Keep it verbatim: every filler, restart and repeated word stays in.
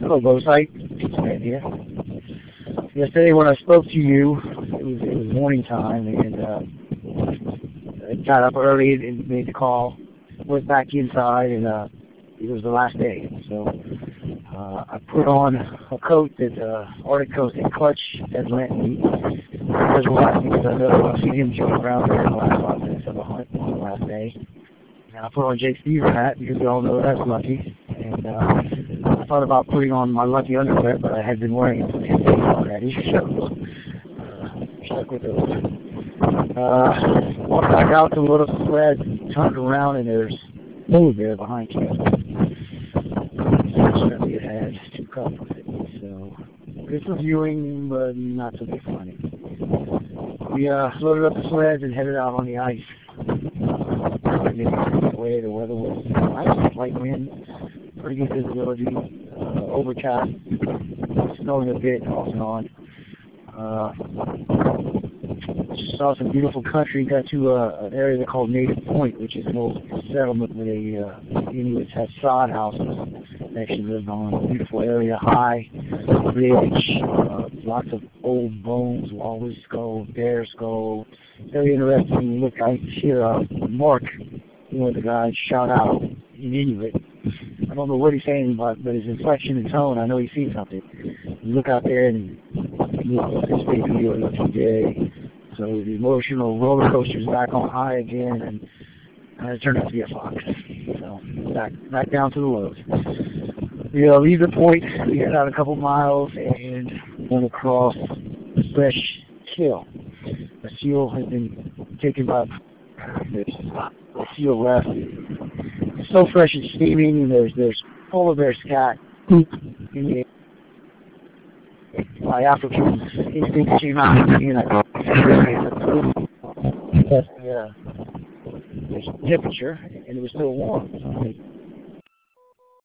Hello, Bowsight. Right here. Yesterday when I spoke to you, it was, it was morning time, and uh, I got up early and made the call. Went back inside, and uh, it was the last day. So uh, I put on a coat that uh, Arctic Coast and Clutch had lent me. Because why? Because I know I've seen him jump around there in the last five minutes of the hunt on the last day. And I put on Jake Stever hat because we all know that's lucky. And uh, I thought about putting on my lucky underwear, but I had been wearing it for ten days already, so uh, stuck with those. Uh, walked back out to the little sled, turned around, and there's polar bear behind you. Certainly it had two cups with it, so good for viewing, but not so good for hunting. We uh, loaded up the sleds and headed out on the ice. The way the weather was nice, light wind, pretty good visibility, uh, overcast, snowing a bit off and on. Uh, saw some beautiful country, got to uh, an area they call Native Point, which is an old settlement where the uh, Inuits had sod houses. They actually lived on a beautiful area, high ridge, uh, lots of old bones, walrus skull, bear skull. Very interesting. Look, I hear uh, Mark, one of the guys, shout out in Inuit. I don't know what he's saying, but, but his inflection and tone, I know he's seen something. You look out there and you look at this big video lucky day. So the emotional roller coaster's back on high again, and, and it turned out to be a fox. So back back down to the lows. We uh, leave the point. We got out a couple miles and went across Fresh Kill. The seal has been taken by the seal left. It's so fresh and steaming, and there's there's polar bear scat in the my African instinct came out and I that's the uh, temperature, and it was still warm. So